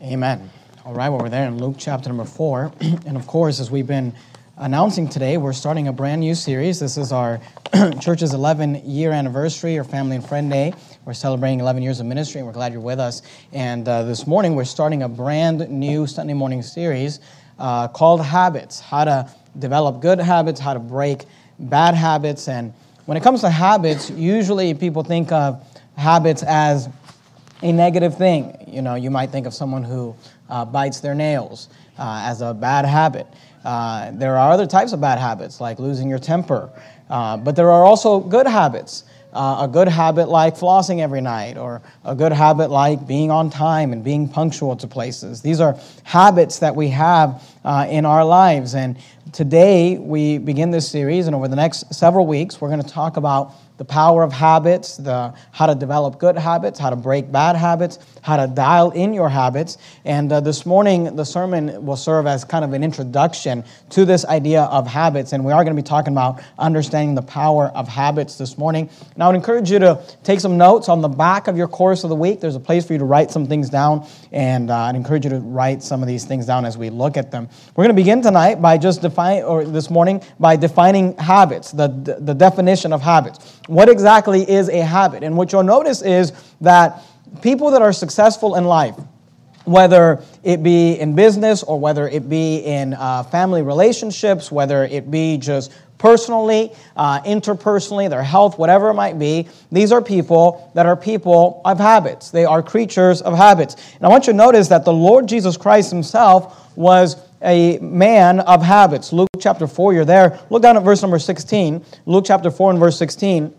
Amen. All right, well, we're there in Luke chapter number 4. And of course, as we've been announcing today, we're starting a brand new series. This is our church's 11-year anniversary, or Family and Friend Day. We're celebrating 11 years of ministry, and we're glad you're with us. And this morning, we're starting a brand new Sunday morning series called Habits, how to develop good habits, how to break bad habits. And when it comes to habits, usually people think of habits as a negative thing. You know, you might think of someone who bites their nails as a bad habit. There are other types of bad habits, like losing your temper. But there are also good habits. A good habit like flossing every night, or a good habit like being on time and being punctual to places. These are habits that we have in our lives. And today we begin this series, and over the next several weeks, we're going to talk about the power of habits, how to develop good habits, how to break bad habits, how to dial in your habits. And this morning, the sermon will serve as kind of an introduction to this idea of habits. And we are going to be talking about understanding the power of habits this morning. And I would encourage you to take some notes on the back of your course of the week. There's a place for you to write some things down. And I'd encourage you to write some of these things down as we look at them. We're going to begin tonight by this morning by defining habits, the definition of habits. What exactly is a habit? And what you'll notice is that people that are successful in life, whether it be in business or whether it be in family relationships, whether it be just personally, interpersonally, their health, whatever it might be, these are people that are people of habits. They are creatures of habits. And I want you to notice that the Lord Jesus Christ himself was a man of habits. Luke chapter 4, you're there. Look down at verse number 16. Luke chapter 4 and verse 16.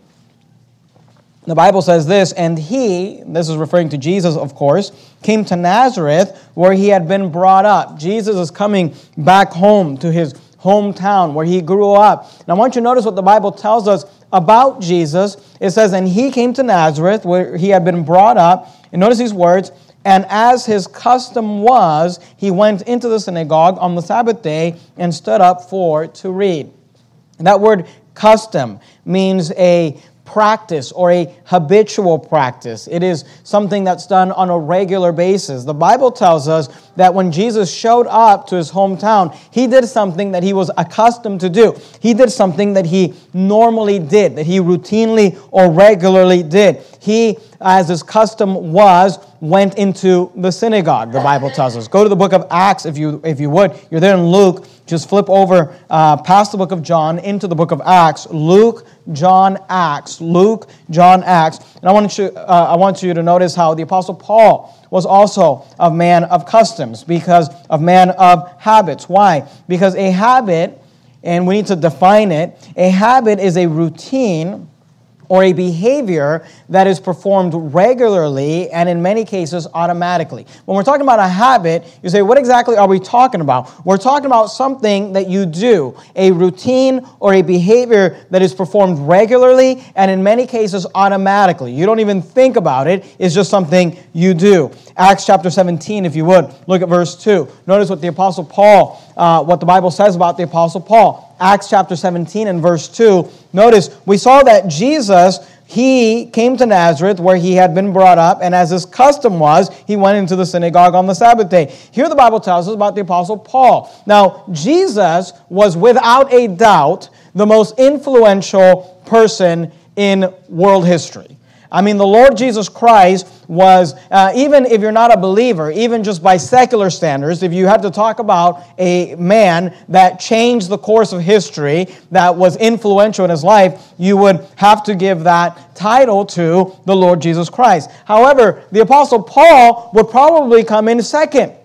The Bible says this, and he, this is referring to Jesus, of course, came to Nazareth where he had been brought up. Jesus is coming back home to his hometown where he grew up. And I want you to notice what the Bible tells us about Jesus. It says, and he came to Nazareth where he had been brought up. And notice these words, and as his custom was, he went into the synagogue on the Sabbath day and stood up to read. And that word custom means a practice or a habitual practice. It is something that's done on a regular basis. The Bible tells us that when Jesus showed up to his hometown, he did something that he was accustomed to do. He did something that he normally did, that he routinely or regularly did. He, as his custom was, went into the synagogue, the Bible tells us. Go to the book of Acts if you would. You're there in Luke. Just flip over past the book of John into the book of Acts. Luke, John, Acts. Luke, John, Acts. And I want you to notice how the Apostle Paul was also a man of customs, because of man of habits. Why? Because a habit, and we need to define it, a habit is a routine or a behavior that is performed regularly and in many cases automatically. When we're talking about a habit, you say, what exactly are we talking about? We're talking about something that you do, a routine or a behavior that is performed regularly and in many cases automatically. You don't even think about it. It's just something you do. Acts chapter 17, if you would, look at verse 2. Notice what the Apostle Paul, what the Bible says about the Apostle Paul. Acts chapter 17 and verse 2. Notice, we saw that Jesus, he came to Nazareth where he had been brought up, and as his custom was, he went into the synagogue on the Sabbath day. Here the Bible tells us about the Apostle Paul. Now, Jesus was without a doubt the most influential person in world history. I mean, the Lord Jesus Christ was, even if you're not a believer, even just by secular standards, if you had to talk about a man that changed the course of history, that was influential in his life, you would have to give that title to the Lord Jesus Christ. However, the Apostle Paul would probably come in second.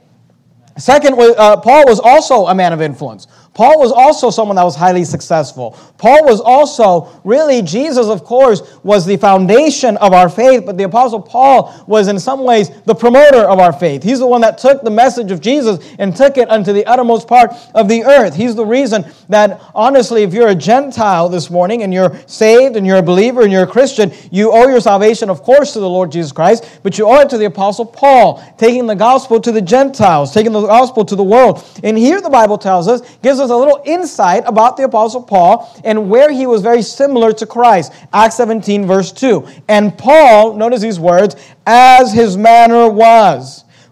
Paul was also a man of influence. Paul was also someone that was highly successful. Paul was also, really, Jesus, of course, was the foundation of our faith, but the Apostle Paul was in some ways the promoter of our faith. He's the one that took the message of Jesus and took it unto the uttermost part of the earth. He's the reason that, honestly, if you're a Gentile this morning and you're saved and you're a believer and you're a Christian, you owe your salvation, of course, to the Lord Jesus Christ, but you owe it to the Apostle Paul, taking the gospel to the Gentiles, taking the gospel to the world. And here the Bible tells us, gives us a little insight about the Apostle Paul and where he was very similar to Christ. Acts 17, verse 2. And Paul, notice these words, as his manner was,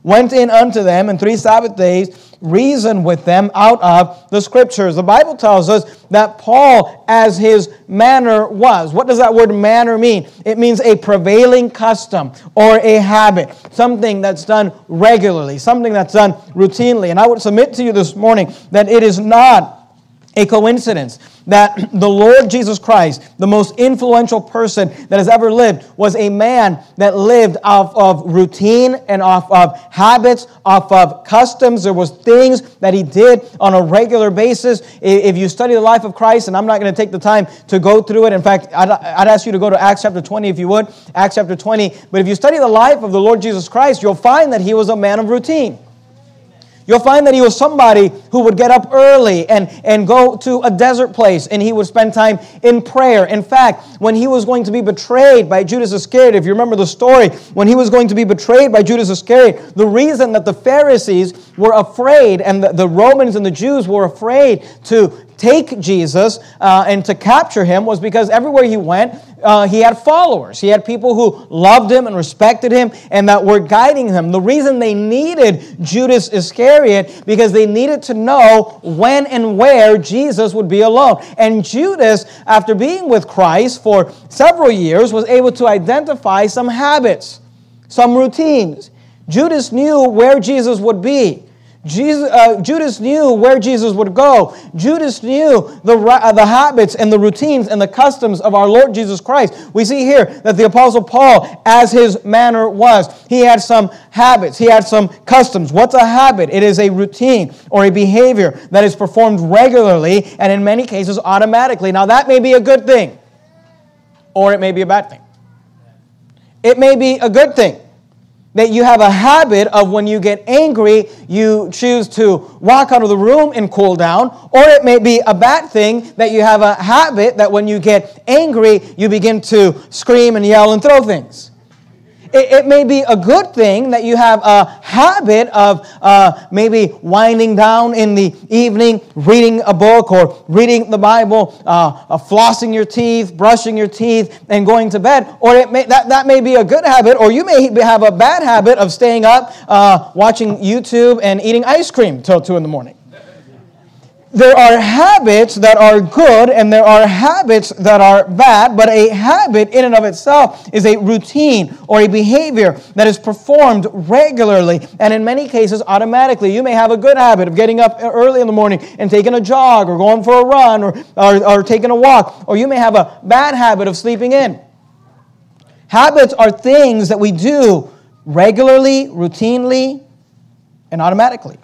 went in unto them, and 3 Sabbath days reasoned with them out of the Scriptures. The Bible tells us that Paul, as his manner was. What does that word manner mean? It means a prevailing custom or a habit, something that's done regularly, something that's done routinely. And I would submit to you this morning that it is not a coincidence that the Lord Jesus Christ, the most influential person that has ever lived, was a man that lived off of routine and off of habits, off of customs. There was things that he did on a regular basis. If you study the life of Christ, and I'm not going to take the time to go through it. In fact, I'd ask you to go to Acts chapter 20 if you would. Acts chapter 20. But if you study the life of the Lord Jesus Christ, you'll find that he was a man of routine. You'll find that he was somebody who would get up early and go to a desert place, and he would spend time in prayer. In fact, when he was going to be betrayed by Judas Iscariot, if you remember the story, when he was going to be betrayed by Judas Iscariot, the reason that the Pharisees were afraid and the Romans and the Jews were afraid to take Jesus and to capture him was because everywhere he went, he had followers. He had people who loved him and respected him and that were guiding him. The reason they needed Judas Iscariot because they needed to know when and where Jesus would be alone. And Judas, after being with Christ for several years, was able to identify some habits, some routines. Judas knew where Jesus would be. Judas knew where Jesus would go. Judas knew the habits and the routines and the customs of our Lord Jesus Christ. We see here that the Apostle Paul, as his manner was, he had some habits. He had some customs. What's a habit? It is a routine or a behavior that is performed regularly and in many cases automatically. Now that may be a good thing or it may be a bad thing. It may be a good thing that you have a habit of when you get angry, you choose to walk out of the room and cool down. Or it may be a bad thing that you have a habit that when you get angry, you begin to scream and yell and throw things. It may be a good thing that you have a habit of maybe winding down in the evening, reading a book or reading the Bible, flossing your teeth, brushing your teeth, and going to bed. Or that may be a good habit, or you may have a bad habit of staying up, watching YouTube and eating ice cream till 2 in the morning. There are habits that are good and there are habits that are bad, but a habit in and of itself is a routine or a behavior that is performed regularly and in many cases automatically. You may have a good habit of getting up early in the morning and taking a jog or going for a run or taking a walk, or you may have a bad habit of sleeping in. Habits are things that we do regularly, routinely, and automatically.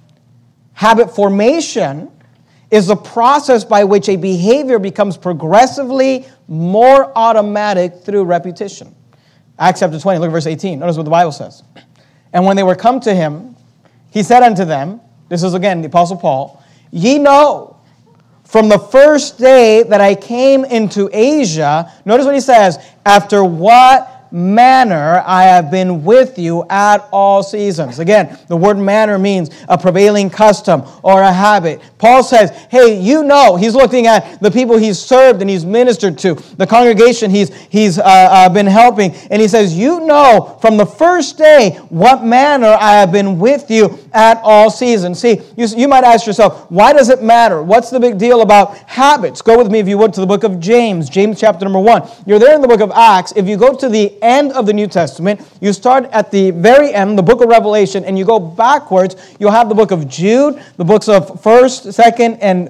Habit formation is the process by which a behavior becomes progressively more automatic through repetition. Acts chapter 20, look at verse 18. Notice what the Bible says. And when they were come to him, he said unto them, this is again the Apostle Paul, ye know from the first day that I came into Asia, notice what he says, after what manner I have been with you at all seasons. Again, the word manner means a prevailing custom or a habit. Paul says, hey, you know, he's looking at the people he's served and he's ministered to, the congregation he's been helping, and he says, you know from the first day what manner I have been with you at all seasons. See, you might ask yourself, why does it matter? What's the big deal about habits? Go with me, if you would, to the book of James, James chapter number 1. You're there in the book of Acts. If you go to the end of the New Testament, you start at the very end, the book of Revelation, and you go backwards, you'll have the book of Jude, the books of 3rd, 2nd, and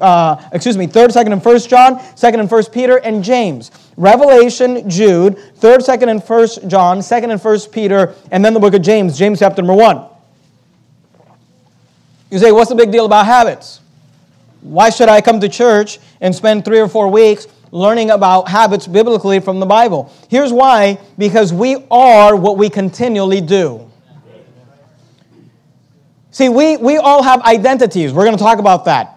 1st John, 2nd and 1st Peter, and James. Revelation, Jude, 3rd, 2nd, and 1st John, 2nd and 1st Peter, and then the book of James, James chapter number 1. You say, what's the big deal about habits? Why should I come to church and spend 3 or 4 weeks learning about habits biblically from the Bible? Here's why. Because we are what we continually do. See, we all have identities. We're going to talk about that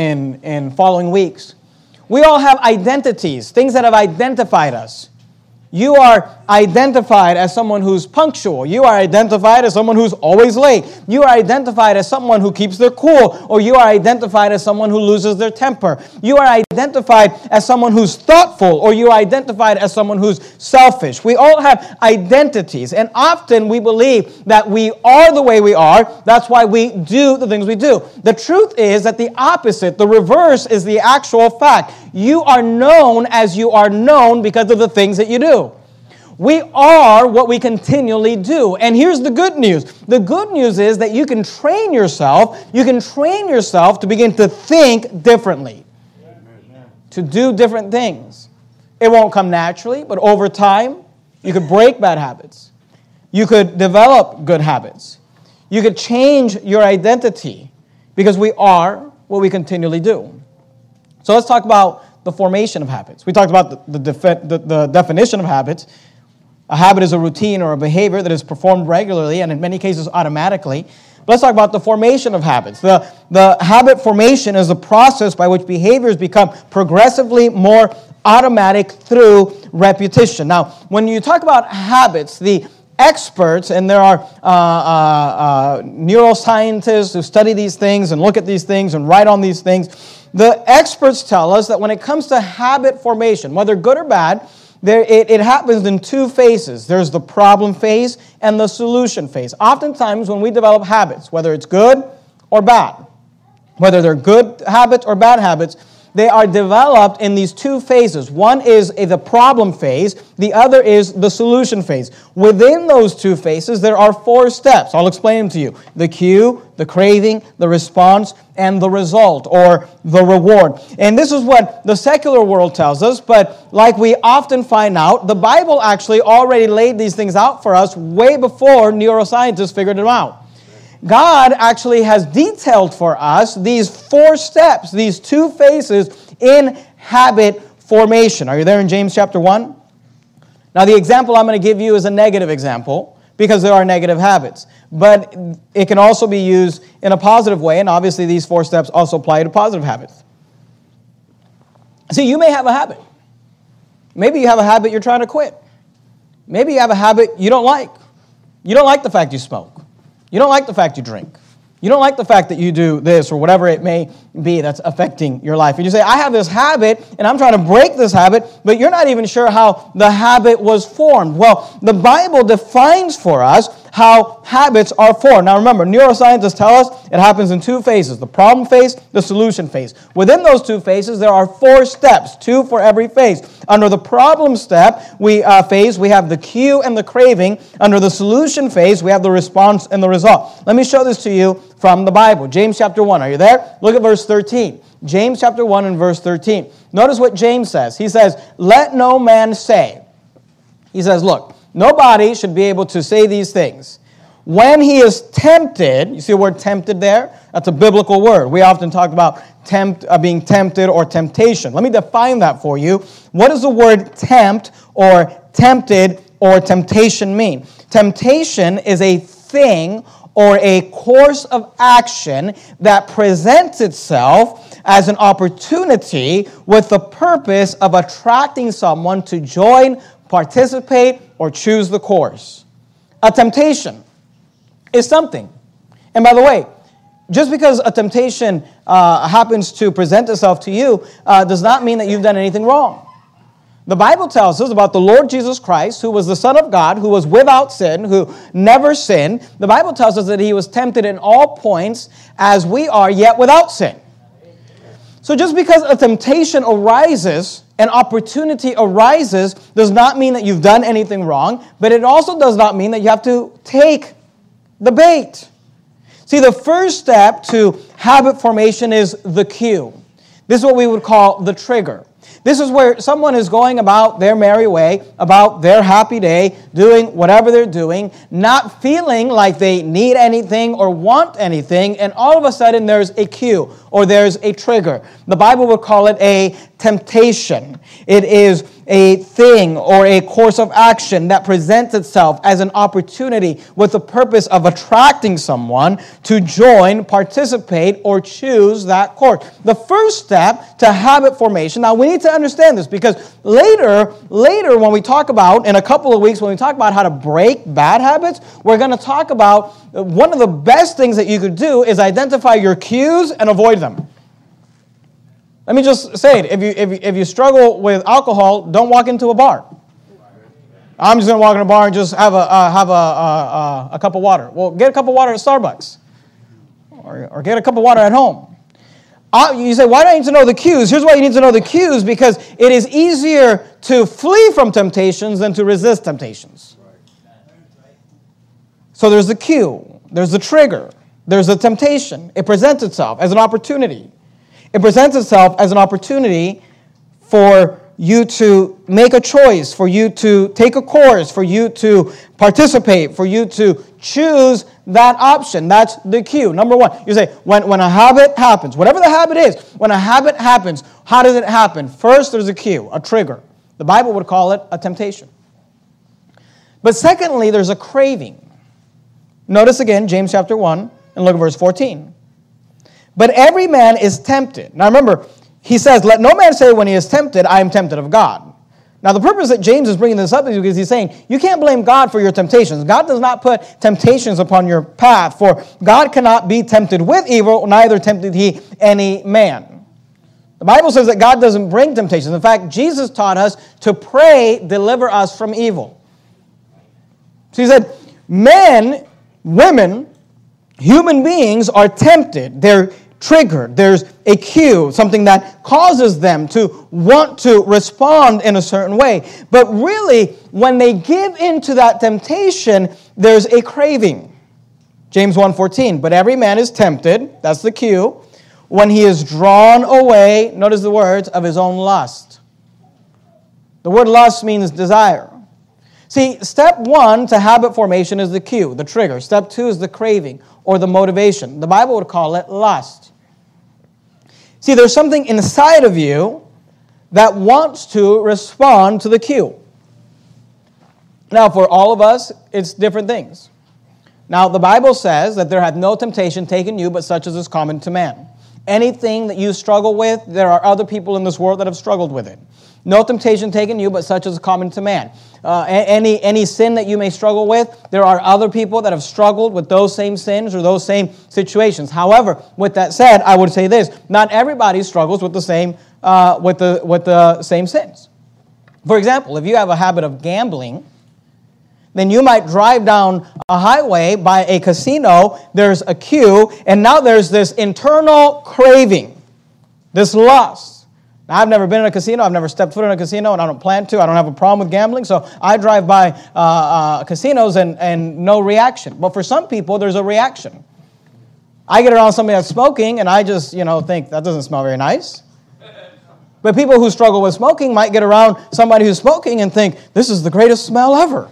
in following weeks. We all have identities, things that have identified us. You are identified as someone who's punctual. You are identified as someone who's always late. You are identified as someone who keeps their cool, or you are identified as someone who loses their temper. You are identified as someone who's thoughtful, or you are identified as someone who's selfish. We all have identities, and often we believe that we are the way we are. That's why we do the things we do. The truth is that the opposite, the reverse, is the actual fact. You are known as you are known because of the things that you do. We are what we continually do. And here's the good news. The good news is that you can train yourself. You can train yourself to begin to think differently, to do different things. It won't come naturally, but over time, you could break bad habits. You could develop good habits. You could change your identity because we are what we continually do. So let's talk about the formation of habits. We talked about the definition of habits. A habit is a routine or a behavior that is performed regularly and in many cases automatically. But let's talk about the formation of habits. The habit formation is the process by which behaviors become progressively more automatic through repetition. Now, when you talk about habits, the experts, and there are neuroscientists who study these things and look at these things and write on these things, the experts tell us that when it comes to habit formation, whether good or bad, it happens in two phases. There's the problem phase and the solution phase. Oftentimes when we develop habits, whether it's good or bad, whether they're good habits or bad habits, they are developed in these two phases. One is the problem phase. The other is the solution phase. Within those two phases, there are 4 steps. I'll explain them to you. The cue, the craving, the response, and the result, or the reward. And this is what the secular world tells us, but like we often find out, the Bible actually already laid these things out for us way before neuroscientists figured them out. God actually has detailed for us these 4 steps, these 2 phases in habit formation. Are you there in James chapter 1? Now, the example I'm going to give you is a negative example because there are negative habits. But it can also be used in a positive way, and obviously these 4 steps also apply to positive habits. See, you may have a habit. Maybe you have a habit you're trying to quit. Maybe you have a habit you don't like. You don't like the fact you smoke. You don't like the fact you drink. You don't like the fact that you do this or whatever it may be that's affecting your life. And you say, I have this habit and I'm trying to break this habit, but you're not even sure how the habit was formed. Well, the Bible defines for us how habits are formed. Now remember, neuroscientists tell us it happens in 2 phases, the problem phase, the solution phase. Within those 2 phases, there are 4 steps, 2 for every phase. Under the problem step phase, we have the cue and the craving. Under the solution phase, we have the response and the result. Let me show this to you from the Bible. James chapter 1, are you there? Look at verse 13. James chapter 1 and verse 13. Notice what James says. He says, let no man say. He says, look, nobody should be able to say these things. When he is tempted, you see the word tempted there? That's a biblical word. We often talk about being tempted or temptation. Let me define that for you. What does the word tempt or tempted or temptation mean? Temptation is a thing or a course of action that presents itself as an opportunity with the purpose of attracting someone to join, participate, or choose the course. A temptation is something. And by the way, just because a temptation happens to present itself to you does not mean that you've done anything wrong. The Bible tells us about the Lord Jesus Christ, who was the Son of God, who was without sin, who never sinned. The Bible tells us that he was tempted in all points as we are, yet without sin. So just because a temptation arises, an opportunity arises, does not mean that you've done anything wrong, but it also does not mean that you have to take the bait. See, the first step to habit formation is the cue. This is what we would call the trigger. This is where someone is going about their merry way, about their happy day, doing whatever they're doing, not feeling like they need anything or want anything, and all of a sudden there's a cue or there's a trigger. The Bible would call it a temptation. It is a thing or a course of action that presents itself as an opportunity with the purpose of attracting someone to join, participate, or choose that course. The first step to habit formation, now we need to understand this because later when we talk about, in a couple of weeks, when we talk about how to break bad habits, we're going to talk about one of the best things that you could do is identify your cues and avoid them. Let me just say it. If you struggle with alcohol, don't walk into a bar. I'm just going to walk in a bar and just have a cup of water. Well, get a cup of water at Starbucks. Or get a cup of water at home. You say, why do I need to know the cues? Here's why you need to know the cues, because it is easier to flee from temptations than to resist temptations. So there's the cue. There's the trigger. There's the temptation. It presents itself as an opportunity. It presents itself as an opportunity for you to make a choice, for you to take a course, for you to participate, for you to choose that option. That's the cue. Number one, you say, when a habit happens, whatever the habit is, when a habit happens, how does it happen? First, there's a cue, a trigger. The Bible would call it a temptation. But secondly, there's a craving. Notice again, James chapter 1, and look at verse 14. But every man is tempted. Now remember, he says, let no man say when he is tempted, I am tempted of God. Now the purpose that James is bringing this up is because he's saying, you can't blame God for your temptations. God does not put temptations upon your path, for God cannot be tempted with evil, neither tempted he any man. The Bible says that God doesn't bring temptations. In fact, Jesus taught us to pray, deliver us from evil. So he said, men, women, human beings are tempted. They're triggered. There's a cue, something that causes them to want to respond in a certain way. But really, when they give into that temptation, there's a craving. James 1:14, but every man is tempted, that's the cue, when he is drawn away, notice the words, of his own lust. The word lust means desire. See, step one to habit formation is the cue, the trigger. Step two is the craving or the motivation. The Bible would call it lust. See, there's something inside of you that wants to respond to the cue. Now, for all of us, it's different things. Now, the Bible says that there hath no temptation taken you, but such as is common to man. Anything that you struggle with, there are other people in this world that have struggled with it. No temptation taken you, but such as is common to man. Any sin that you may struggle with, there are other people that have struggled with those same sins or those same situations. However, with that said, I would say this: not everybody struggles with the same same sins. For example, if you have a habit of gambling, then you might drive down a highway by a casino. There's a queue, and now there's this internal craving, this lust. Now, I've never been in a casino. I've never stepped foot in a casino, and I don't plan to. I don't have a problem with gambling, so I drive by casinos and no reaction. But for some people, there's a reaction. I get around somebody that's smoking, and I just, think, that doesn't smell very nice. But people who struggle with smoking might get around somebody who's smoking and think, this is the greatest smell ever.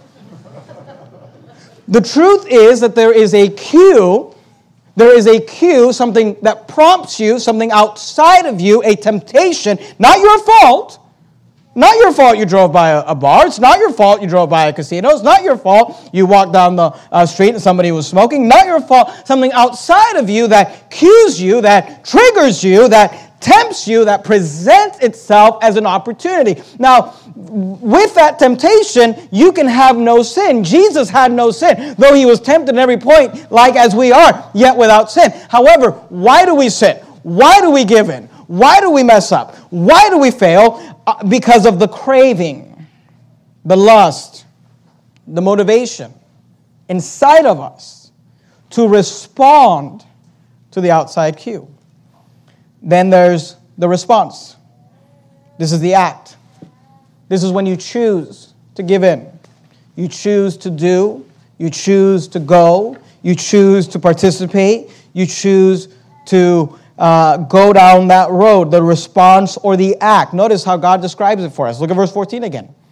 The truth is that there is a cue. There is a cue, something that prompts you, something outside of you, a temptation, not your fault. Not your fault you drove by a bar. It's not your fault you drove by a casino. It's not your fault you walked down the street and somebody was smoking. Not your fault. Something outside of you that cues you, that triggers you, that tempts you, that presents itself as an opportunity. Now, with that temptation, you can have no sin. Jesus had no sin, though he was tempted at every point, like as we are, yet without sin. However, why do we sin? Why do we give in? Why do we mess up? Why do we fail? Because of the craving, the lust, the motivation inside of us to respond to the outside cue. Then there's the response. This is the act. This is when you choose to give in. You choose to do. You choose to go. You choose to participate. You choose to go down that road, the response or the act. Notice how God describes it for us. Look at verse 14 again.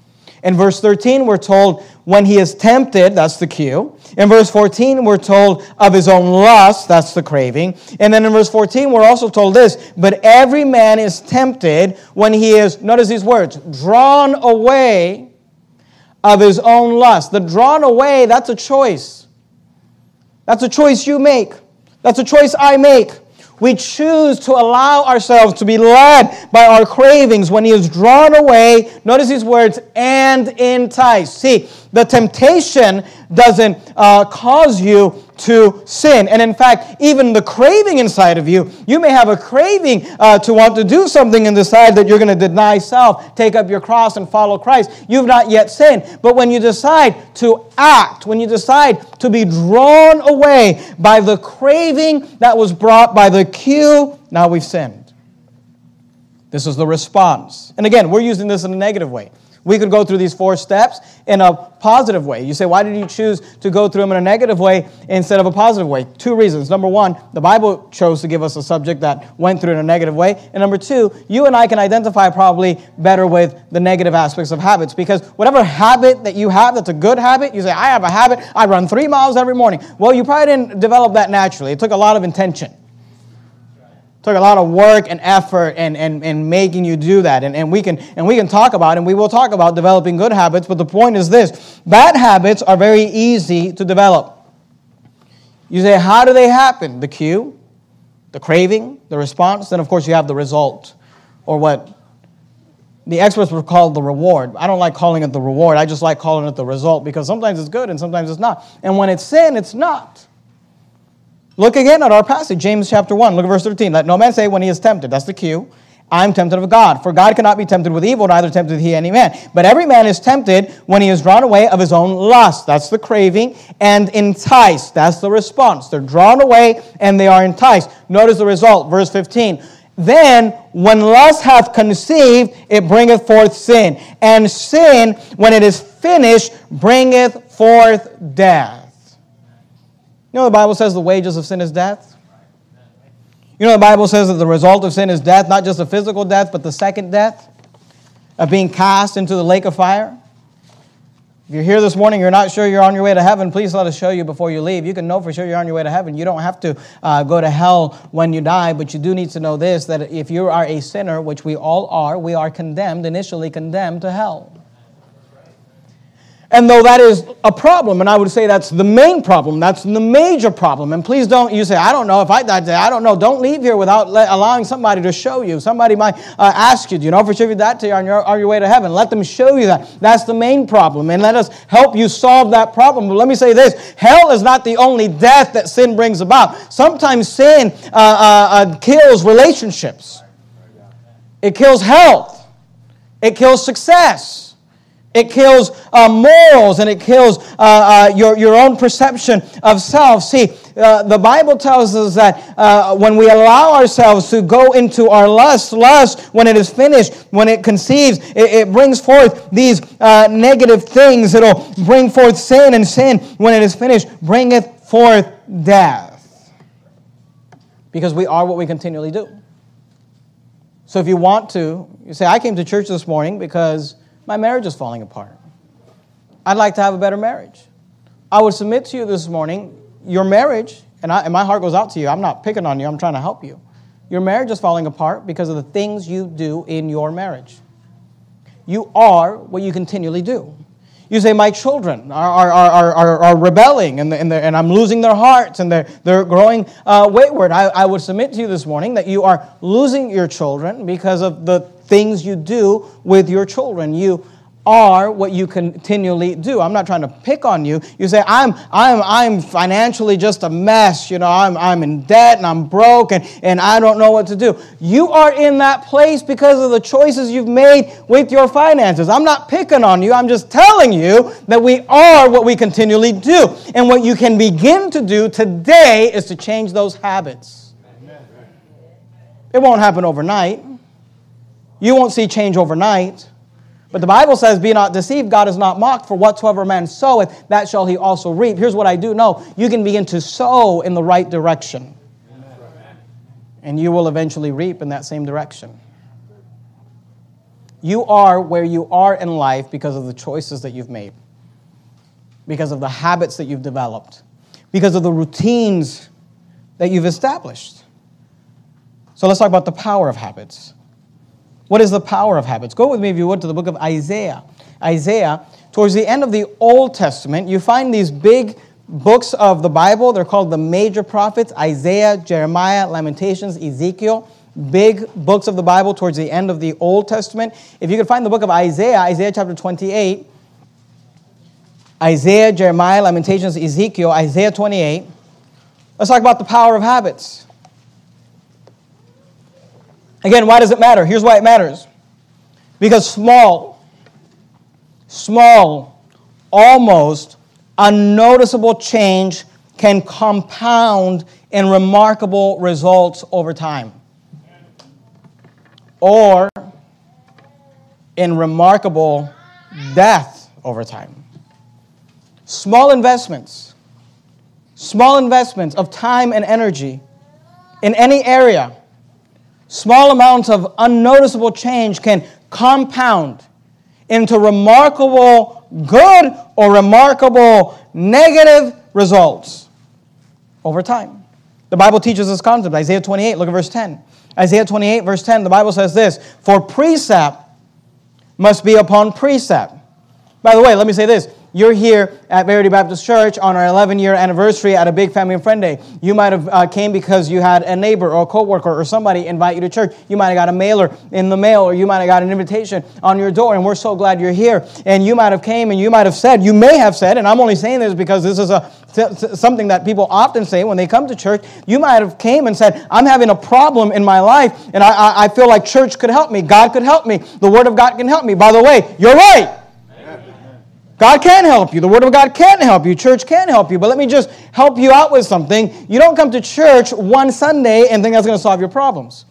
In verse 13, we're told when he is tempted, that's the cue. In verse 14, we're told of his own lust, that's the craving. And then in verse 14, we're also told this, but every man is tempted when he is, notice these words, drawn away of his own lust. The drawn away, that's a choice. That's a choice you make. That's a choice I make. We choose to allow ourselves to be led by our cravings when he is drawn away, notice these words, and enticed. See, the temptation doesn't cause you to sin. And in fact, even the craving inside of you, you may have a craving to want to do something and decide that you're going to deny self, take up your cross and follow Christ. You've not yet sinned. But when you decide to act, when you decide to be drawn away by the craving that was brought by the cue, now we've sinned. This is the response. And again, we're using this in a negative way. We could go through these 4 steps in a positive way. You say, why did you choose to go through them in a negative way instead of a positive way? 2 reasons. Number 1, the Bible chose to give us a subject that went through in a negative way. And number 2, you and I can identify probably better with the negative aspects of habits, because whatever habit that you have that's a good habit, you say, I have a habit, I run 3 miles every morning. Well, you probably didn't develop that naturally. It took a lot of intention. Took a lot of work and effort and making you do that. And we can talk about, and we will talk about developing good habits, but the point is this. Bad habits are very easy to develop. You say, how do they happen? The cue, the craving, the response, then of course you have the result, or what the experts would call the reward. I don't like calling it the reward. I just like calling it the result, because sometimes it's good and sometimes it's not. And when it's sin, it's not. Look again at our passage, James chapter 1. Look at verse 13. Let no man say when he is tempted. That's the cue. I'm tempted of God. For God cannot be tempted with evil, neither tempteth he any man. But every man is tempted when he is drawn away of his own lust. That's the craving. And enticed. That's the response. They're drawn away and they are enticed. Notice the result. Verse 15. Then, when lust hath conceived, it bringeth forth sin. And sin, when it is finished, bringeth forth death. You know the Bible says the wages of sin is death? You know the Bible says that the result of sin is death, not just a physical death, but the second death of being cast into the lake of fire. If you're here this morning, you're not sure you're on your way to heaven, please let us show you before you leave. You can know for sure you're on your way to heaven. You don't have to go to hell when you die, but you do need to know this, that if you are a sinner, which we all are, we are condemned, initially condemned to hell. And though that is a problem, and I would say that's the main problem, that's the major problem, and please don't, you say, I don't know, if I died today, I don't know, don't leave here without allowing somebody to show you. Somebody might ask you, do you know for sure if you died today on your way to heaven? Let them show you that. That's the main problem, and let us help you solve that problem. But let me say this, hell is not the only death that sin brings about. Sometimes sin kills relationships. It kills health. It kills success. It kills morals, and it kills your own perception of self. See, the Bible tells us that when we allow ourselves to go into our lust, when it is finished, when it conceives, it brings forth these negative things. It'll bring forth sin, and sin, when it is finished, bringeth forth death. Because we are what we continually do. So if you want to, you say, I came to church this morning because my marriage is falling apart. I'd like to have a better marriage. I would submit to you this morning, your marriage, and my heart goes out to you. I'm not picking on you. I'm trying to help you. Your marriage is falling apart because of the things you do in your marriage. You are what you continually do. You say, my children are rebelling, and I'm losing their hearts, and they're growing wayward. I would submit to you this morning that you are losing your children because of the things you do with your children. You are what you continually do. I'm not trying to pick on you. You say, I'm financially just a mess. You know, I'm in debt and I'm broke and I don't know what to do. You are in that place because of the choices you've made with your finances. I'm not picking on you. I'm just telling you that we are what we continually do. And what you can begin to do today is to change those habits. It won't happen overnight. You won't see change overnight. But the Bible says, be not deceived, God is not mocked, for whatsoever man soweth, that shall he also reap. Here's what I do know. You can begin to sow in the right direction. And you will eventually reap in that same direction. You are where you are in life because of the choices that you've made, because of the habits that you've developed, because of the routines that you've established. So let's talk about the power of habits. What is the power of habits? Go with me, if you would, to the book of Isaiah. Isaiah, towards the end of the Old Testament, you find these big books of the Bible. They're called the major prophets: Isaiah, Jeremiah, Lamentations, Ezekiel. Big books of the Bible towards the end of the Old Testament. If you could find the book of Isaiah, Isaiah chapter 28, Isaiah, Jeremiah, Lamentations, Ezekiel, Isaiah 28. Let's talk about the power of habits. Again, why does it matter? Here's why it matters. Because small, almost unnoticeable change can compound in remarkable results over time. Or in remarkable death over time. Small investments of time and energy in any area, small amounts of unnoticeable change can compound into remarkable good or remarkable negative results over time. The Bible teaches this concept. Isaiah 28, look at verse 10. Isaiah 28, verse 10, the Bible says this: "For precept must be upon precept." By the way, let me say this. You're here at Verity Baptist Church on our 11-year anniversary at a big family and friend day. You might have came because you had a neighbor or a coworker or somebody invite you to church. You might have got a mailer in the mail, or you might have got an invitation on your door, and we're so glad you're here. And you might have came and you may have said, and I'm only saying this because this is something that people often say when they come to church. You might have came and said, "I'm having a problem in my life, and I feel like church could help me. God could help me. The Word of God can help me." By the way, you're right. God can help you. The Word of God can help you. Church can help you. But let me just help you out with something. You don't come to church one Sunday and think that's going to solve your problems.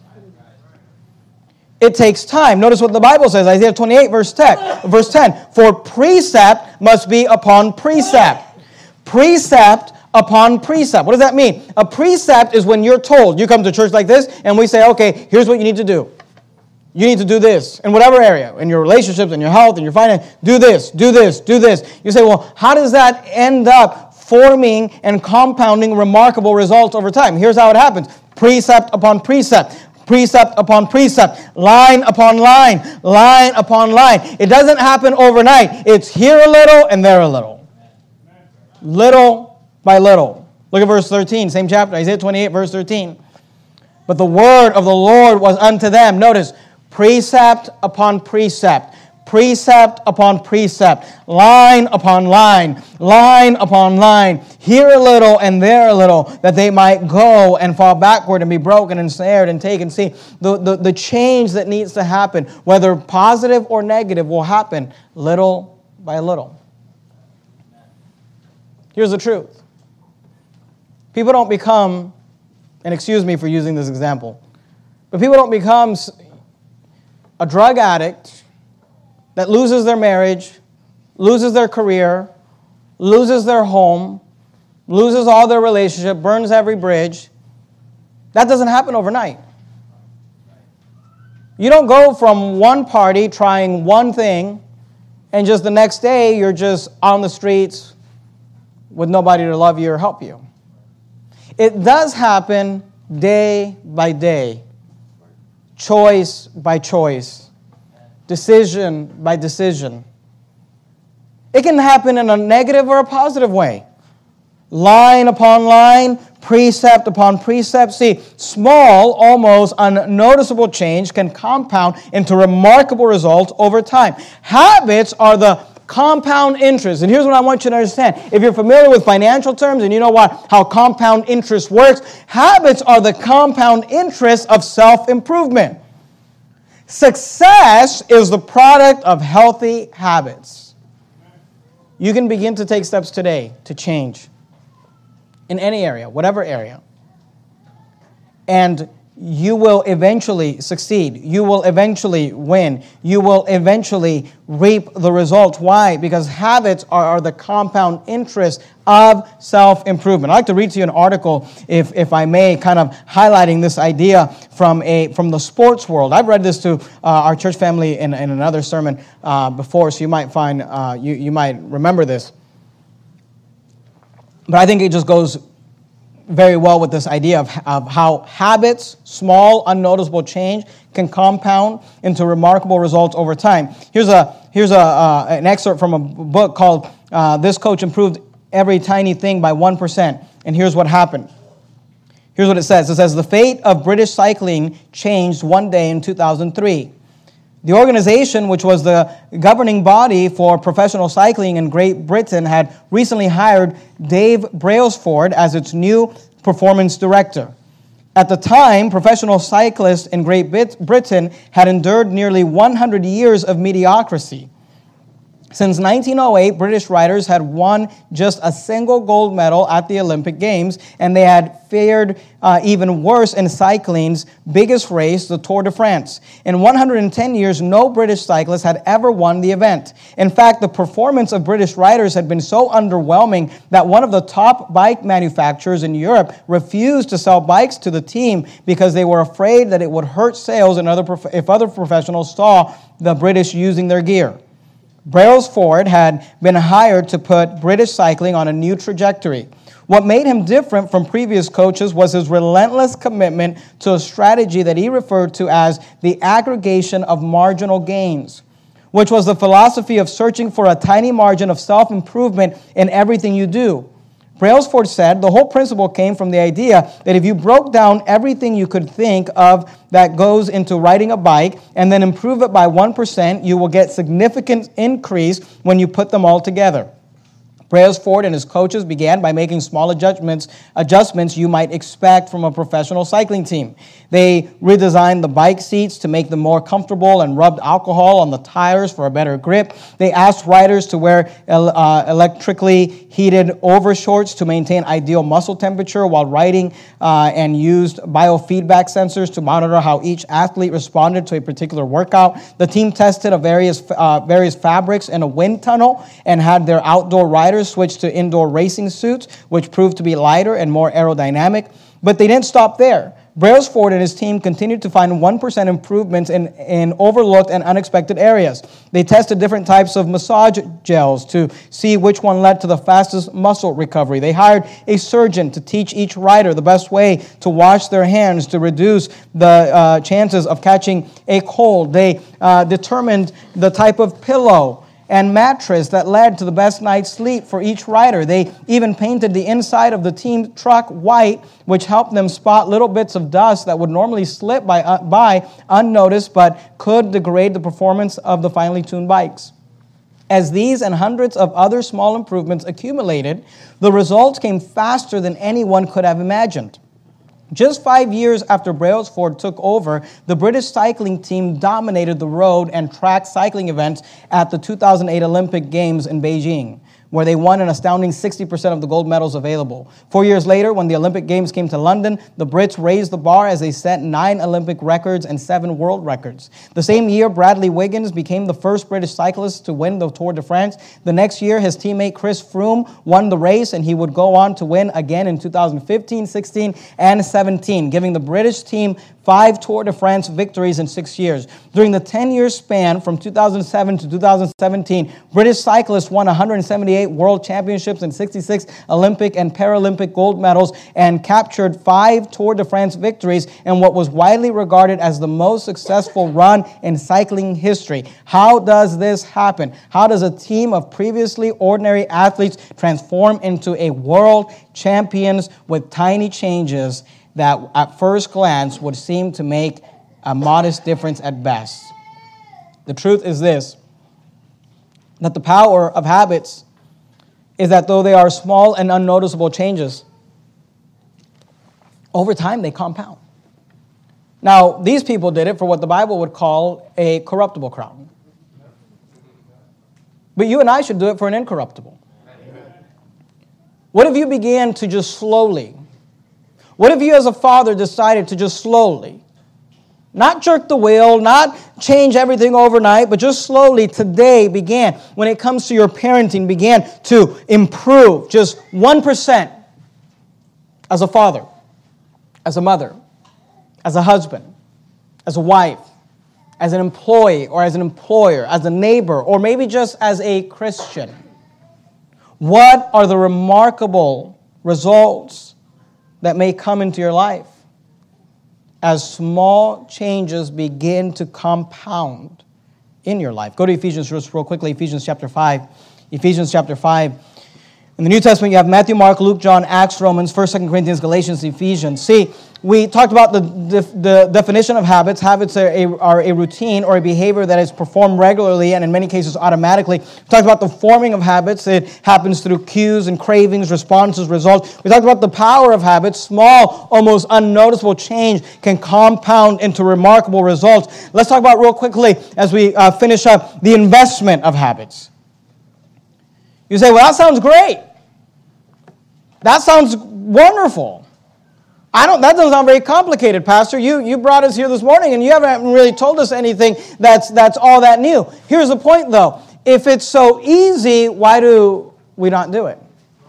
It takes time. Notice what the Bible says, Isaiah 28, verse 10. "For precept must be upon precept." Precept upon precept. What does that mean? A precept is when you're told. You come to church like this, and we say, "Okay, here's what you need to do. You need to do this in whatever area, in your relationships, in your health, in your finance. Do this, do this, do this." You say, "Well, how does that end up forming and compounding remarkable results over time?" Here's how it happens. Precept upon precept. Precept upon precept. Line upon line. Line upon line. It doesn't happen overnight. It's here a little and there a little. Little by little. Look at verse 13, same chapter, Isaiah 28, verse 13. "But the word of the Lord was unto them." Notice, precept upon precept, precept upon precept, line upon line, line upon line, here a little and there a little, that they might go and fall backward and be broken and snared and taken. See, the change that needs to happen, whether positive or negative, will happen little by little. Here's the truth. People don't become, and excuse me for using this example, but people don't become a drug addict that loses their marriage, loses their career, loses their home, loses all their relationship, burns every bridge. That doesn't happen overnight. You don't go from one party trying one thing and just the next day you're just on the streets with nobody to love you or help you. It does happen day by day, choice by choice, decision by decision. It can happen in a negative or a positive way. Line upon line, precept upon precept. See, small, almost unnoticeable change can compound into remarkable results over time. Habits are the compound interest. And here's what I want you to understand. If you're familiar with financial terms and you know how compound interest works, habits are the compound interest of self-improvement. Success is the product of healthy habits. You can begin to take steps today to change in any area, whatever area. And you will eventually succeed. You will eventually win. You will eventually reap the results. Why? Because habits are the compound interest of self-improvement. I'd like to read to you an article, if I may, kind of highlighting this idea from the sports world. I've read this to our church family in another sermon before, so you might find, you might remember this. But I think it just goes very well with this idea of how habits, small, unnoticeable change, can compound into remarkable results over time. Here's an excerpt from a book called "This Coach Improved Every Tiny Thing by 1%." And here's what happened. Here's what it says. It says, the fate of British cycling changed one day in 2003. The organization, which was the governing body for professional cycling in Great Britain, had recently hired Dave Brailsford as its new performance director. At the time, professional cyclists in Great Britain had endured nearly 100 years of mediocrity. Since 1908, British riders had won just a single gold medal at the Olympic Games, and they had fared even worse in cycling's biggest race, the Tour de France. In 110 years, no British cyclist had ever won the event. In fact, the performance of British riders had been so underwhelming that one of the top bike manufacturers in Europe refused to sell bikes to the team because they were afraid that it would hurt sales if other professionals saw the British using their gear. Brailsford had been hired to put British cycling on a new trajectory. What made him different from previous coaches was his relentless commitment to a strategy that he referred to as the aggregation of marginal gains, which was the philosophy of searching for a tiny margin of self-improvement in everything you do. Brailsford said the whole principle came from the idea that if you broke down everything you could think of that goes into riding a bike and then improve it by 1%, you will get significant increase when you put them all together. Brailsford and his coaches began by making small adjustments you might expect from a professional cycling team. They redesigned the bike seats to make them more comfortable and rubbed alcohol on the tires for a better grip. They asked riders to wear electrically heated overshorts to maintain ideal muscle temperature while riding and used biofeedback sensors to monitor how each athlete responded to a particular workout. The team tested various fabrics in a wind tunnel and had their outdoor riders switched to indoor racing suits, which proved to be lighter and more aerodynamic. But they didn't stop there. Brailsford and his team continued to find 1% improvements in overlooked and unexpected areas. They tested different types of massage gels to see which one led to the fastest muscle recovery. They hired a surgeon to teach each rider the best way to wash their hands to reduce the chances of catching a cold. They determined the type of pillow and mattress that led to the best night's sleep for each rider. They even painted the inside of the team truck white, which helped them spot little bits of dust that would normally slip by unnoticed but could degrade the performance of the finely tuned bikes. As these and hundreds of other small improvements accumulated, the results came faster than anyone could have imagined. Just 5 years after Brailsford took over, the British cycling team dominated the road and track cycling events at the 2008 Olympic Games in Beijing, where they won an astounding 60% of the gold medals available. 4 years later, when the Olympic Games came to London, the Brits raised the bar as they set 9 Olympic records and 7 world records. The same year, Bradley Wiggins became the first British cyclist to win the Tour de France. The next year, his teammate Chris Froome won the race, and he would go on to win again in 2015, 16, and 17, giving the British team 5 Tour de France victories in 6 years. During the 10-year span from 2007 to 2017, British cyclists won 178 world championships and 66 Olympic and Paralympic gold medals and captured 5 Tour de France victories in what was widely regarded as the most successful run in cycling history. How does this happen? How does a team of previously ordinary athletes transform into a world champions with tiny changes that at first glance would seem to make a modest difference at best? The truth is this, that the power of habits is that though they are small and unnoticeable changes, over time they compound. Now, these people did it for what the Bible would call a corruptible crown. But you and I should do it for an incorruptible. What if you began to just slowly, What if you as a father decided to just slowly, not jerk the wheel, not change everything overnight, but just slowly today began, when it comes to your parenting, began to improve just 1% as a father, as a mother, as a husband, as a wife, as an employee or as an employer, as a neighbor, or maybe just as a Christian? What are the remarkable results that may come into your life as small changes begin to compound in your life? Go to Ephesians just real quickly, Ephesians chapter 5. Ephesians chapter 5. In the New Testament, you have Matthew, Mark, Luke, John, Acts, Romans, 1st, 2nd Corinthians, Galatians, Ephesians. See, we talked about the definition of habits. Habits are a routine or a behavior that is performed regularly and in many cases automatically. We talked about the forming of habits. It happens through cues and cravings, responses, results. We talked about the power of habits. Small, almost unnoticeable change can compound into remarkable results. Let's talk about real quickly as we finish up the investment of habits. You say, well, that sounds great. That sounds wonderful. That doesn't sound very complicated, Pastor. You brought us here this morning and you haven't really told us anything that's all that new. Here's the point, though. If it's so easy, why do we not do it?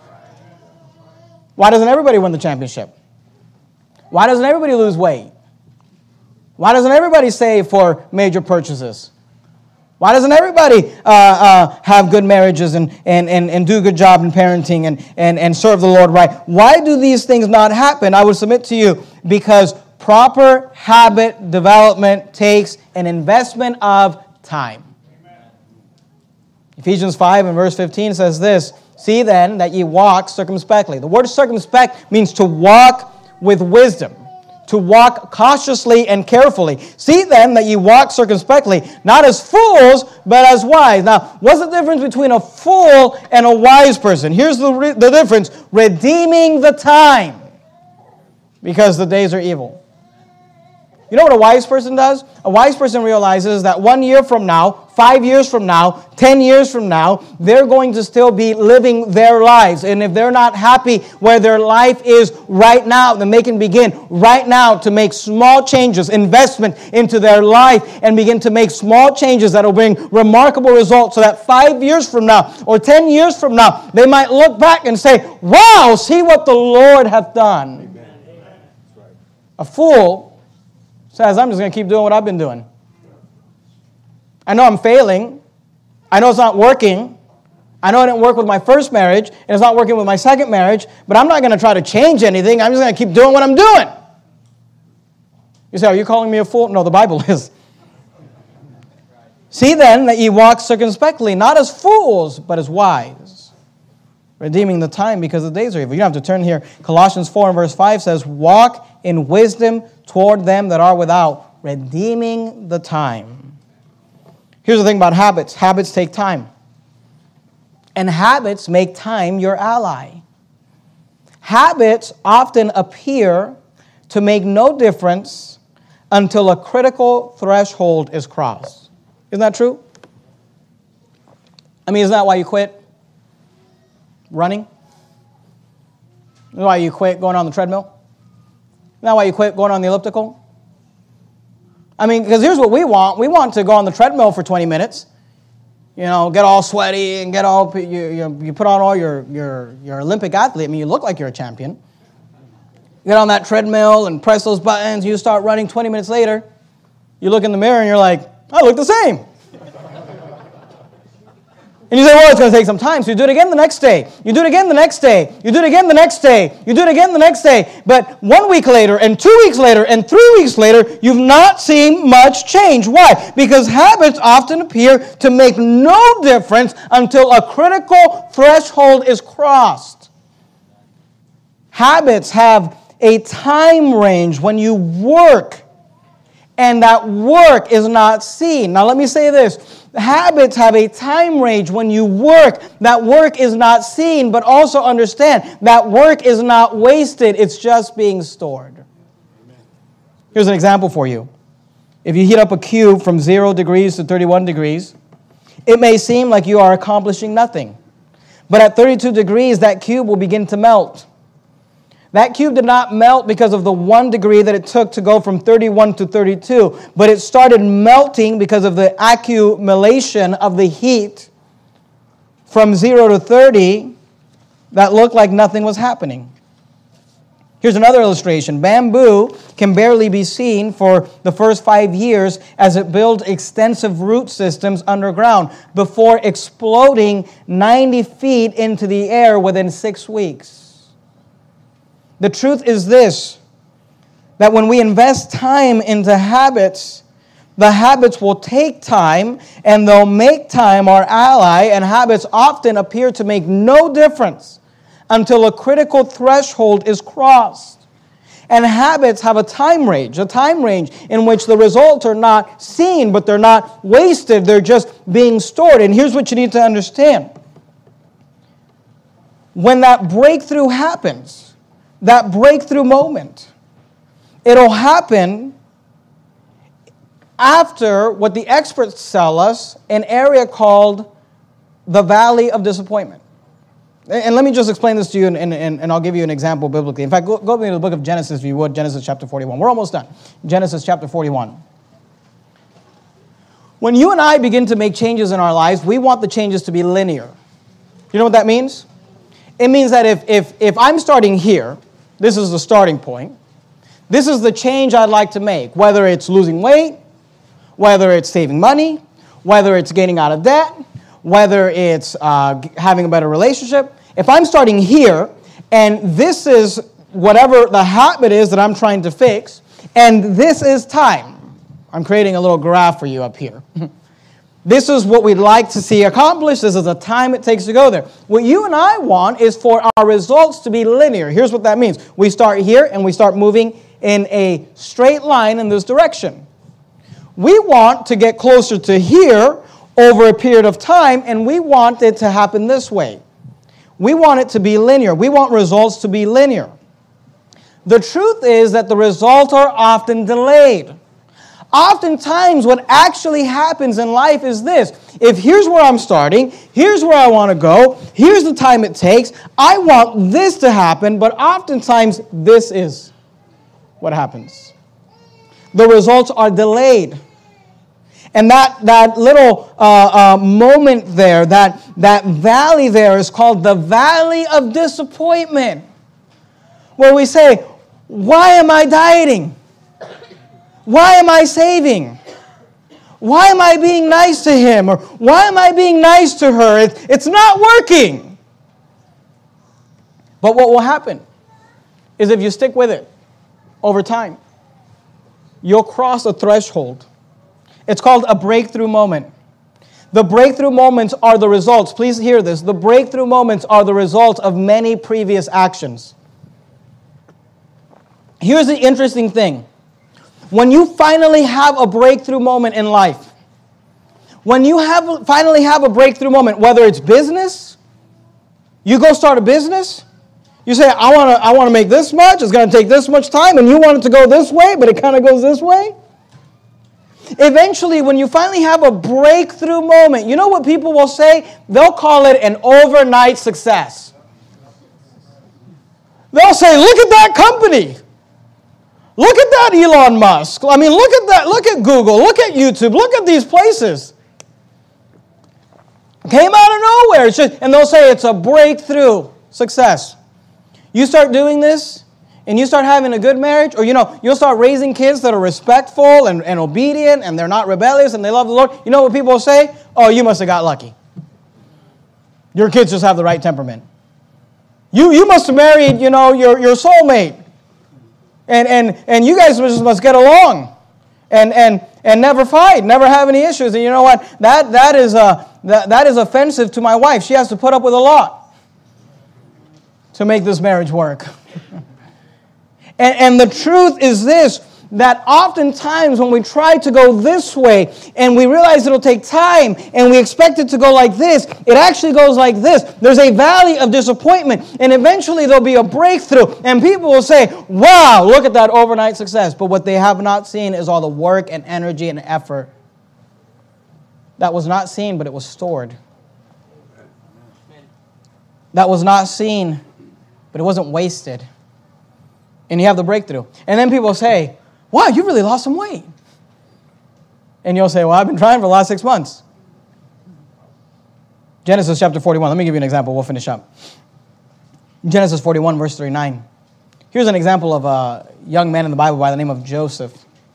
Why doesn't everybody win the championship? Why doesn't everybody lose weight? Why doesn't everybody save for major purchases? Why doesn't everybody have good marriages and do a good job in parenting and serve the Lord right? Why do these things not happen? I would submit to you, because proper habit development takes an investment of time. Amen. Ephesians 5 and verse 15 says this, "See then that ye walk circumspectly." The word circumspect means to walk with wisdom, to walk cautiously and carefully. "See then that ye walk circumspectly, not as fools, but as wise." Now, what's the difference between a fool and a wise person? Here's the difference. Redeeming the time, because the days are evil. You know what a wise person does? A wise person realizes that 1 year from now, 5 years from now, 10 years from now, they're going to still be living their lives. And if they're not happy where their life is right now, then they can begin right now to make small changes, investment into their life, and begin to make small changes that will bring remarkable results so that 5 years from now or 10 years from now, they might look back and say, "Wow, see what the Lord hath done." Amen. A fool says, "I'm just going to keep doing what I've been doing. I know I'm failing. I know it's not working. I know it didn't work with my first marriage, and it's not working with my second marriage, but I'm not going to try to change anything. I'm just going to keep doing what I'm doing." You say, "Are you calling me a fool?" No, the Bible is. "See then that ye walk circumspectly, not as fools, but as wise, redeeming the time, because the days are evil." You don't have to turn here. Colossians 4 and verse 5 says, "Walk in wisdom toward them that are without, redeeming the time." Here's the thing about habits. Habits take time. And habits make time your ally. Habits often appear to make no difference until a critical threshold is crossed. Isn't that true? I mean, isn't that why you quit running? Isn't that why you quit going on the treadmill? Isn't that why you quit going on the elliptical? I mean, because here's what we want. We want to go on the treadmill for 20 minutes, get all sweaty and get all, you put on all your Olympic athlete. I mean, you look like you're a champion. You get on that treadmill and press those buttons. You start running. 20 minutes later, you look in the mirror and you're like, "I look the same." And you say, "Well, it's going to take some time." So you do it again the next day. You do it again the next day. You do it again the next day. You do it again the next day. But 1 week later and 2 weeks later and 3 weeks later, you've not seen much change. Why? Because habits often appear to make no difference until a critical threshold is crossed. Habits have a time range when you work, and that work is not seen. Now, let me say this. Habits have a time range when you work. That work is not seen, but also understand that work is not wasted. It's just being stored. Here's an example for you. If you heat up a cube from 0 degrees to 31 degrees, it may seem like you are accomplishing nothing. But at 32 degrees, that cube will begin to melt. That cube did not melt because of the 1 degree that it took to go from 31 to 32, but it started melting because of the accumulation of the heat from 0 to 30 that looked like nothing was happening. Here's another illustration. Bamboo can barely be seen for the first 5 years as it builds extensive root systems underground before exploding 90 feet into the air within 6 weeks. The truth is this, that when we invest time into habits, the habits will take time and they'll make time our ally, and habits often appear to make no difference until a critical threshold is crossed. And habits have a time range in which the results are not seen, but they're not wasted, they're just being stored. And here's what you need to understand. When that breakthrough happens, that breakthrough moment, it'll happen after what the experts tell us, an area called the Valley of Disappointment. And let me just explain this to you, and I'll give you an example biblically. In fact, go to the book of Genesis, if you would, Genesis chapter 41. We're almost done. Genesis chapter 41. When you and I begin to make changes in our lives, we want the changes to be linear. You know what that means? It means that if I'm starting here, this is the starting point. This is the change I'd like to make, whether it's losing weight, whether it's saving money, whether it's getting out of debt, whether it's having a better relationship. If I'm starting here, and this is whatever the habit is that I'm trying to fix, and this is time. I'm creating a little graph for you up here. This is what we'd like to see accomplished. This is the time it takes to go there. What you and I want is for our results to be linear. Here's what that means. We start here and we start moving in a straight line in this direction. We want to get closer to here over a period of time, and we want it to happen this way. We want it to be linear. We want results to be linear. The truth is that the results are often delayed. Oftentimes, what actually happens in life is this. If here's where I'm starting, here's where I want to go, here's the time it takes, I want this to happen, but oftentimes this is what happens. The results are delayed. And that little moment there, that valley there is called the Valley of Disappointment, where we say, why am I dieting? Why am I saving? Why am I being nice to him? Or why am I being nice to her? It's not working. But what will happen is if you stick with it over time, you'll cross a threshold. It's called a breakthrough moment. The breakthrough moments are the results. Please hear this. The breakthrough moments are the results of many previous actions. Here's the interesting thing. When you finally have a breakthrough moment in life, when you finally have a breakthrough moment, whether it's business, you go start a business, you say, I want to make this much, it's going to take this much time, and you want it to go this way, but it kind of goes this way. Eventually, when you finally have a breakthrough moment, you know what people will say? They'll call it an overnight success. They'll say, look at that company. Look at that Elon Musk. I mean, look at that. Look at Google. Look at YouTube. Look at these places. Came out of nowhere. And they'll say it's a breakthrough success. You start doing this, and you start having a good marriage, or you'll start raising kids that are respectful and obedient, and they're not rebellious, and they love the Lord. You know what people will say? Oh, you must have got lucky. Your kids just have the right temperament. You must have married, your soulmate. And you guys just must get along and never fight, never have any issues. And you know what? That is offensive to my wife. She has to put up with a lot to make this marriage work. And the truth is this, that oftentimes when we try to go this way and we realize it'll take time and we expect it to go like this, it actually goes like this. There's a valley of disappointment, and eventually there'll be a breakthrough, and people will say, wow, look at that overnight success. But what they have not seen is all the work and energy and effort that was not seen, but it was stored. That was not seen, but it wasn't wasted. And you have the breakthrough. And then people say, wow, you really lost some weight. And you'll say, well, I've been trying for the last 6 months. Genesis chapter 41. Let me give you an example. We'll finish up. Genesis 41, verse 39. Here's an example of a young man in the Bible by the name of Joseph.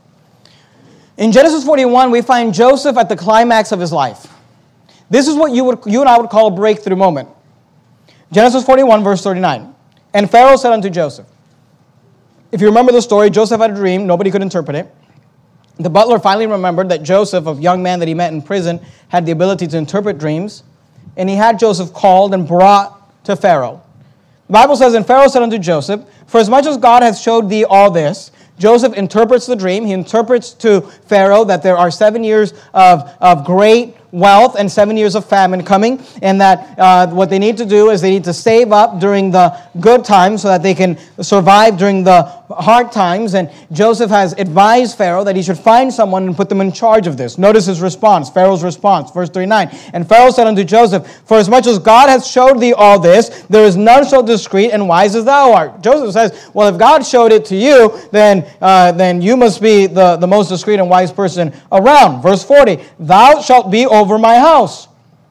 In Genesis 41, we find Joseph at the climax of his life. This is what you and I would call a breakthrough moment. Genesis 41, verse 39. And Pharaoh said unto Joseph. If you remember the story, Joseph had a dream. Nobody could interpret it. The butler finally remembered that Joseph, a young man that he met in prison, had the ability to interpret dreams. And he had Joseph called and brought to Pharaoh. The Bible says, and Pharaoh said unto Joseph, for as much as God hath showed thee all this, Joseph interprets the dream. He interprets to Pharaoh that there are 7 years of great wealth and 7 years of famine coming, and that what they need to do is they need to save up during the good times so that they can survive during the hard times. And Joseph has advised Pharaoh that he should find someone and put them in charge of this. Notice his response, Pharaoh's response, verse 39. And Pharaoh said unto Joseph, for as much as God hath showed thee all this, there is none so discreet and wise as thou art. Joseph says, well, if God showed it to you, then you must be the most discreet and wise person around. Verse 40, thou shalt be over my house.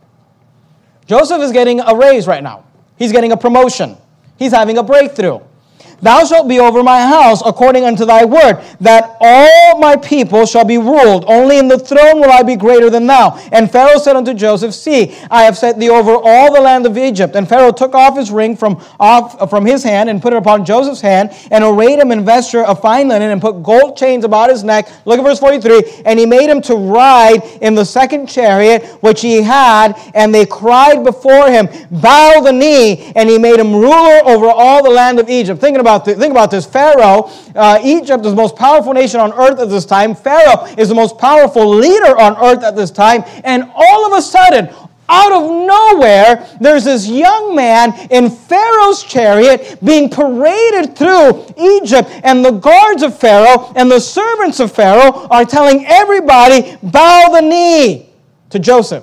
Joseph is getting a raise right now. He's getting a promotion. He's having a breakthrough. Thou shalt be over my house according unto thy word, that all my people shall be ruled. Only in the throne will I be greater than thou. And Pharaoh said unto Joseph, see, I have set thee over all the land of Egypt. And Pharaoh took off his ring from his hand and put it upon Joseph's hand, and arrayed him in vesture of fine linen, and put gold chains about his neck. Look at verse 43. And he made him to ride in the second chariot which he had, and they cried before him, bow the knee. And he made him ruler over all the land of Egypt. Think about this. Pharaoh, Egypt is the most powerful nation on earth at this time. Pharaoh is the most powerful leader on earth at this time. And all of a sudden, out of nowhere, there's this young man in Pharaoh's chariot being paraded through Egypt. And the guards of Pharaoh and the servants of Pharaoh are telling everybody, bow the knee to Joseph.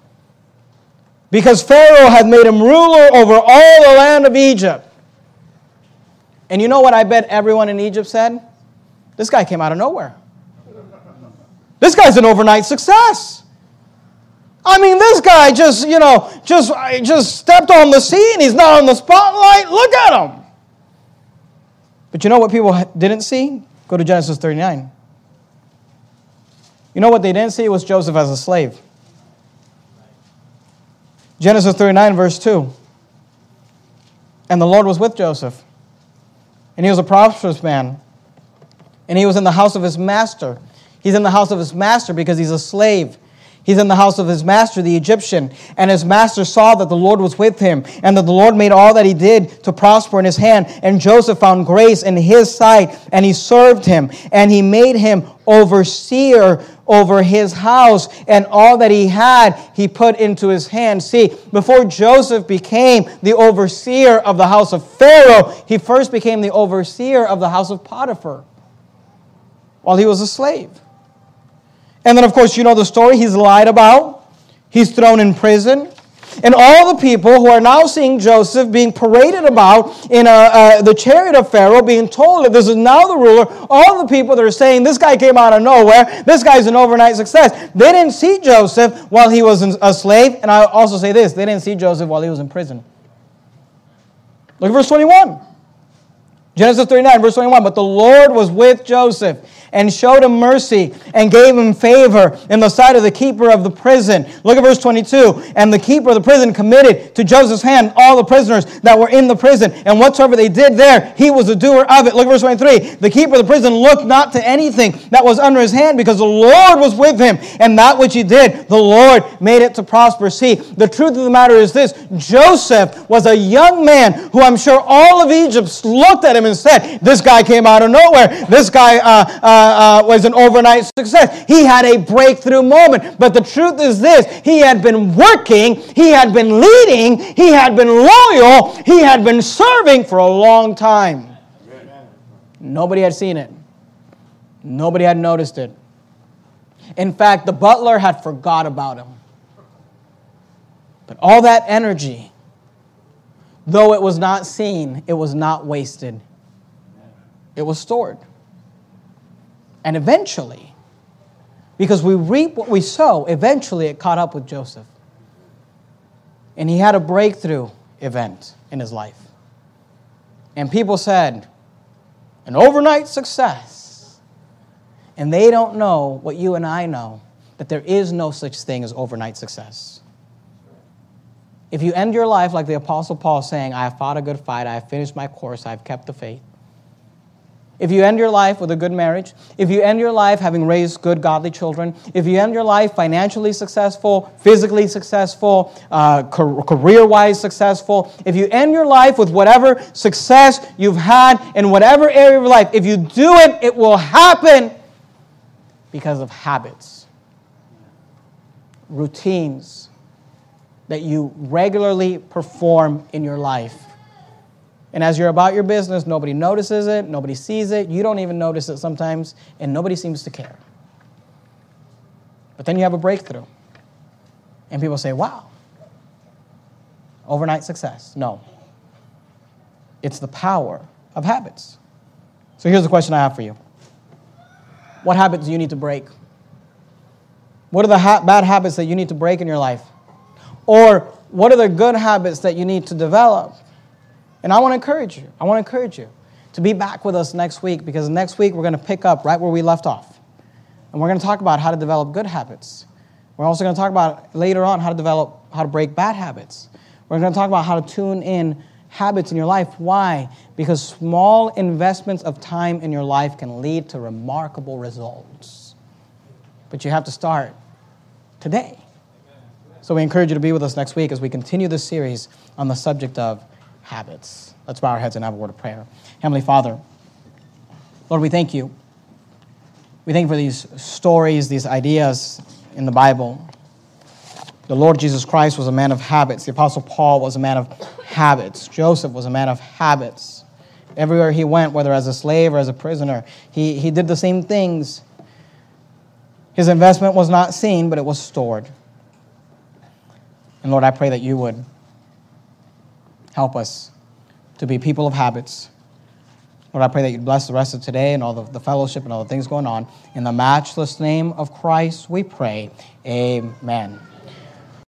Because Pharaoh had made him ruler over all the land of Egypt. And you know what I bet everyone in Egypt said? This guy came out of nowhere. This guy's an overnight success. I mean, this guy just stepped on the scene. He's not on the spotlight. Look at him. But you know what people didn't see? Go to Genesis 39. You know what they didn't see was Joseph as a slave. Genesis 39, verse 2. And the Lord was with Joseph. And he was a prosperous man. And he was in the house of his master. He's in the house of his master because he's a slave. He's in the house of his master, the Egyptian. And his master saw that the Lord was with him, and that the Lord made all that he did to prosper in his hand. And Joseph found grace in his sight, and he served him. And he made him overseer over his house, and all that he had he put into his hand. See, before Joseph became the overseer of the house of Pharaoh, he first became the overseer of the house of Potiphar while he was a slave. And then, of course, you know the story. He's lied about. He's thrown in prison. And all the people who are now seeing Joseph being paraded about in the chariot of Pharaoh, being told that this is now the ruler, all the people that are saying, this guy came out of nowhere, this guy's an overnight success. They didn't see Joseph while he was a slave. And I also say this, they didn't see Joseph while he was in prison. Look at verse 21. Genesis 39, verse 21. But the Lord was with Joseph, and showed him mercy, and gave him favor in the sight of the keeper of the prison. Look at verse 22. And the keeper of the prison committed to Joseph's hand all the prisoners that were in the prison. And whatsoever they did there, he was the doer of it. Look at verse 23. The keeper of the prison looked not to anything that was under his hand, because the Lord was with him. And that which he did, the Lord made it to prosper. See, the truth of the matter is this. Joseph was a young man who I'm sure all of Egypt looked at him and said, this guy came out of nowhere. This guy was an overnight success. He had a breakthrough moment. But the truth is this. He had been working. He had been leading. He had been loyal. He had been serving for a long time. Amen. Nobody had seen it. Nobody had noticed it. In fact, the butler had forgot about him. But all that energy, though it was not seen, it was not wasted. It was stored. And eventually, because we reap what we sow, eventually it caught up with Joseph. And he had a breakthrough event in his life. And people said, an overnight success. And they don't know what you and I know, that there is no such thing as overnight success. If you end your life like the Apostle Paul saying, I have fought a good fight, I have finished my course, I have kept the faith. If you end your life with a good marriage, if you end your life having raised good, godly children, if you end your life financially successful, physically successful, career-wise successful, if you end your life with whatever success you've had in whatever area of your life, if you do it, it will happen because of habits, routines that you regularly perform in your life. And as you're about your business, nobody notices it, nobody sees it, you don't even notice it sometimes, and nobody seems to care. But then you have a breakthrough. And people say, wow, overnight success. No. It's the power of habits. So here's the question I have for you. What habits do you need to break? What are the bad habits that you need to break in your life? Or what are the good habits that you need to develop? And I want to encourage you to be back with us next week, because next week we're going to pick up right where we left off. And we're going to talk about how to develop good habits. We're also going to talk about later on how to break bad habits. We're going to talk about how to tune in habits in your life. Why? Because small investments of time in your life can lead to remarkable results. But you have to start today. So we encourage you to be with us next week as we continue this series on the subject of habits. Let's bow our heads and have a word of prayer. Heavenly Father, Lord, we thank you. We thank you for these stories, these ideas in the Bible. The Lord Jesus Christ was a man of habits. The Apostle Paul was a man of habits. Joseph was a man of habits. Everywhere he went, whether as a slave or as a prisoner, he did the same things. His investment was not seen, but it was stored. And Lord, I pray that you would help us to be people of habits. Lord, I pray that you'd bless the rest of today and all the fellowship and all the things going on. In the matchless name of Christ, we pray. Amen.